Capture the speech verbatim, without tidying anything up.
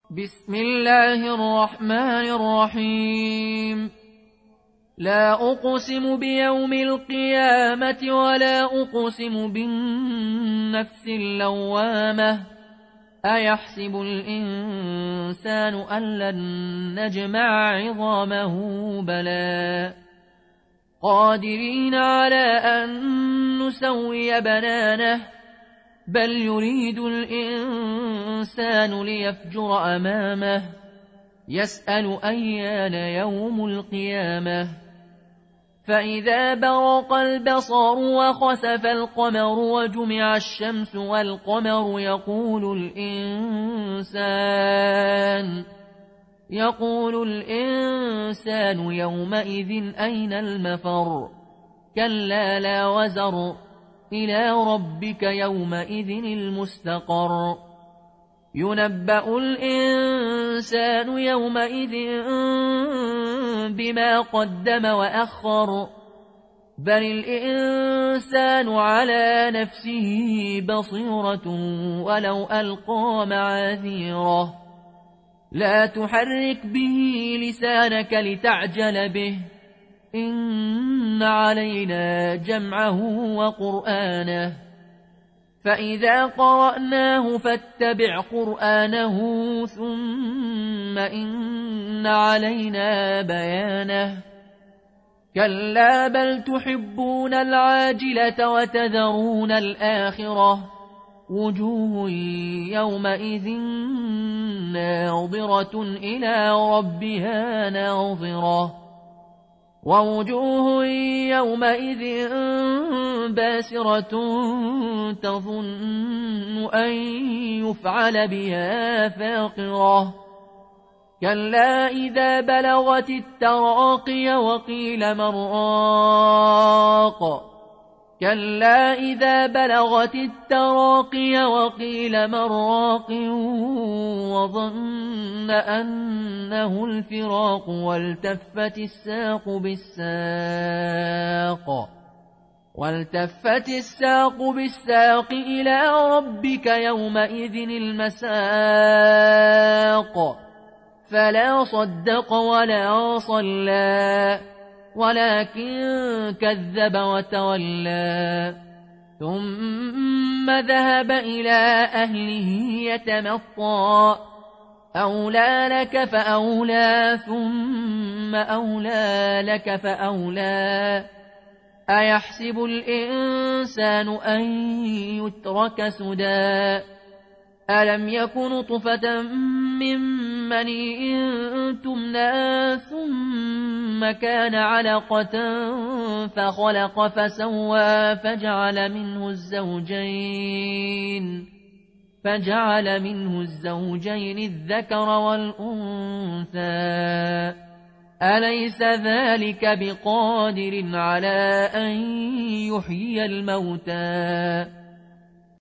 بسم الله الرحمن الرحيم. لا أقسم بيوم القيامة ولا أقسم بالنفس اللوامة. أيحسب الإنسان أن لن نجمع عظامه بلى قادرين على أن نسوي بنانه بل يريد الإنسان ليفجر أمامه يسأل أيان يوم القيامة. فإذا برق البصر وخسف القمر وجمع الشمس والقمر يقول الإنسان يقول الإنسان يومئذ أين المفر كلا لا وزر إلى ربك يومئذ المستقر. ينبأ الإنسان يومئذ بما قدم وأخر بل الإنسان على نفسه بصيرة ولو ألقى معاذيره. لا تحرك به لسانك لتعجل به إن علينا جمعه وقرآنه فإذا قرأناه فاتبع قرآنه ثم إن علينا بيانه. كلا بل تحبون العاجلة وتذرون الآخرة وجوه يومئذ ناظرة إلى ربها ناظرة ووجوه يومئذ باسرة تظن أن يفعل بها فاقرة. كلا إذا بلغت التراقي وقيل من راق كلا إذا بلغت التراقي وقيل من راق وظن أنه الفراق والتفت الساق بالساق والتفت الساق بالساق إلى ربك يومئذ المساق. فلا صدق ولا صلى ولكن كذب وتولى ثم ذهب إلى أهله يتمطى أولى لك فأولى ثم أولى لك فأولى. أيحسب الإنسان أن يترك سدى ألم يكن طفة من مني تمنى ثم كان علقة فخلق فسوى فجعل منه الزوجين فجعل منه الزوجين الذكر والأنثى أليس ذلك بقادر على أن يحيي الموتى